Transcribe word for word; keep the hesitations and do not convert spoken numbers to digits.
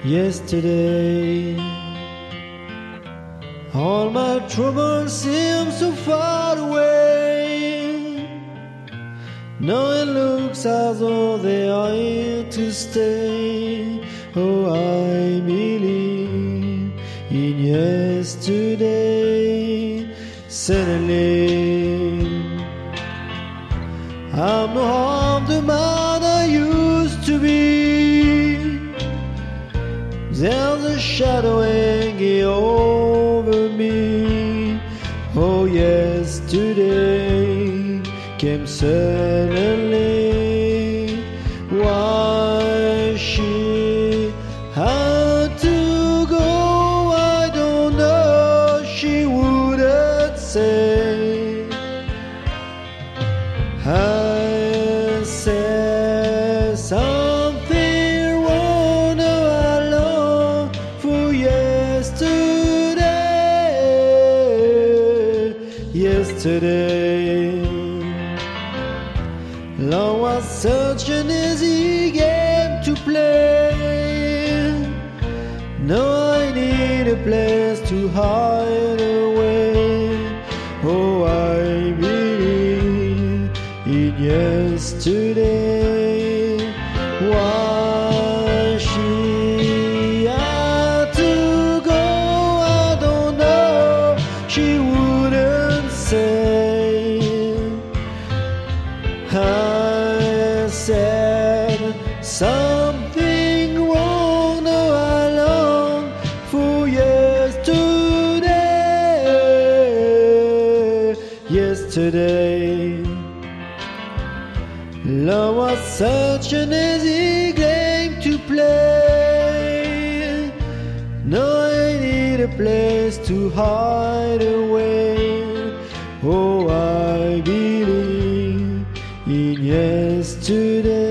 yesterday. All my troubles seem so far away. Now it looks as though they are here to stay. Oh, I believe in yesterday. Suddenly, I'm no harm the man I used to be. There's a shadow hanging over me. Oh, yesterday came suddenly. Why she had to go, I don't know. She wouldn't say. I said something wrong, now I long for yesterday. Yesterday, love was such an easy game to play. Now I need a place to hide away. Oh, I believe in yesterday. Why she had to go, I don't know. She wouldn't say. I said something wrong, now I long for yesterday. Yesterday, love was such an easy game to play. Now I need a place to hide away. Oh, I believe in yesterday.